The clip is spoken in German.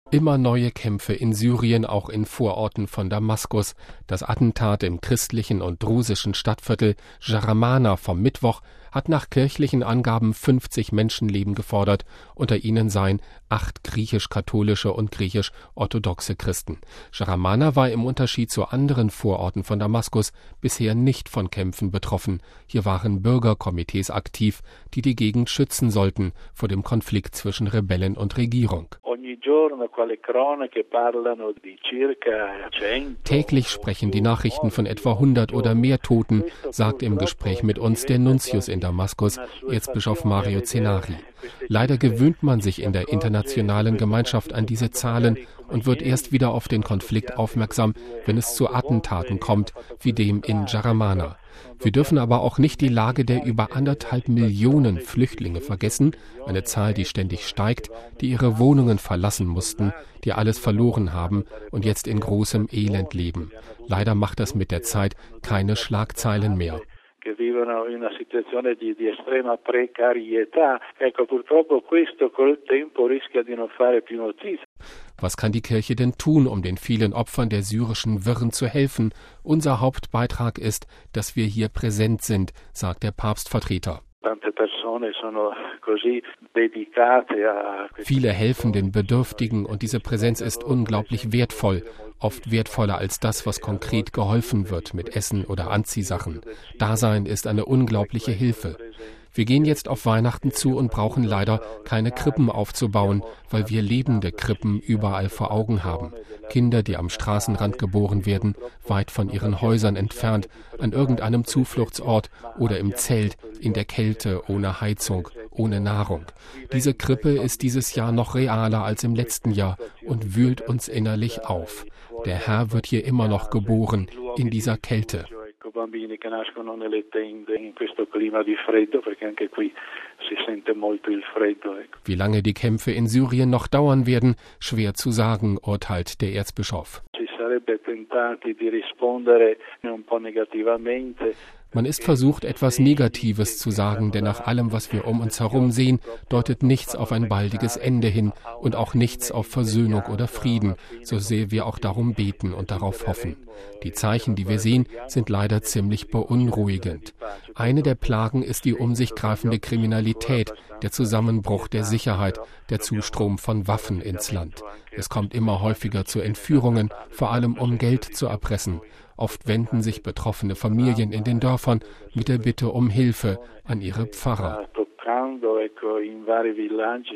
Immer neue Kämpfe in Syrien, auch in Vororten von Damaskus. Das Attentat im christlichen und drusischen Stadtviertel Jarramana vom Mittwoch hat nach kirchlichen Angaben 50 Menschenleben gefordert. Unter ihnen seien 8 griechisch-katholische und griechisch-orthodoxe Christen. Jarramana war im Unterschied zu anderen Vororten von Damaskus bisher nicht von Kämpfen betroffen. Hier waren Bürgerkomitees aktiv, die die Gegend schützen sollten vor dem Konflikt zwischen Rebellen und Regierung. Täglich sprechen die Nachrichten von etwa 100 oder mehr Toten, sagt im Gespräch mit uns der Nuntius in Damaskus, Erzbischof Mario Zenari. Leider gewöhnt man sich in der internationalen Gemeinschaft an diese Zahlen und wird erst wieder auf den Konflikt aufmerksam, wenn es zu Attentaten kommt, wie dem in Jarramana. Wir dürfen aber auch nicht die Lage der über 1,5 Millionen Flüchtlinge vergessen, eine Zahl, die ständig steigt, die ihre Wohnungen verlassen mussten, die alles verloren haben und jetzt in großem Elend leben. Leider macht das mit der Zeit keine Schlagzeilen mehr. Che vivono in una situazione di estrema precarietà. Ecco, purtroppo questo col tempo rischia di non fare più notizia. Was kann die Kirche denn tun, um den vielen Opfern der syrischen Wirren zu helfen? Unser Hauptbeitrag ist, dass wir hier präsent sind, sagt der Papstvertreter. Viele helfen den Bedürftigen und diese Präsenz ist unglaublich wertvoll, oft wertvoller als das, was konkret geholfen wird mit Essen oder Anziehsachen. Dasein ist eine unglaubliche Hilfe. Wir gehen jetzt auf Weihnachten zu und brauchen leider keine Krippen aufzubauen, weil wir lebende Krippen überall vor Augen haben. Kinder, die am Straßenrand geboren werden, weit von ihren Häusern entfernt, an irgendeinem Zufluchtsort oder im Zelt, in der Kälte, ohne Heizung, ohne Nahrung. Diese Krippe ist dieses Jahr noch realer als im letzten Jahr und wühlt uns innerlich auf. Der Herr wird hier immer noch geboren, in dieser Kälte. Bambini che nascono nelle tende in questo clima di freddo, perché anche qui si sente molto il freddo. Wie lange die Kämpfe in Syrien noch dauern werden, schwer zu sagen, urteilt der Erzbischof. Si sarebbe tentati di rispondere un po' negativamente. Man ist versucht, etwas Negatives zu sagen, denn nach allem, was wir um uns herum sehen, deutet nichts auf ein baldiges Ende hin und auch nichts auf Versöhnung oder Frieden, so sehr wir auch darum beten und darauf hoffen. Die Zeichen, die wir sehen, sind leider ziemlich beunruhigend. Eine der Plagen ist die um sich greifende Kriminalität, der Zusammenbruch der Sicherheit, der Zustrom von Waffen ins Land. Es kommt immer häufiger zu Entführungen, vor allem um Geld zu erpressen. Oft wenden sich betroffene Familien in den Dörfern mit der Bitte um Hilfe an ihre Pfarrer.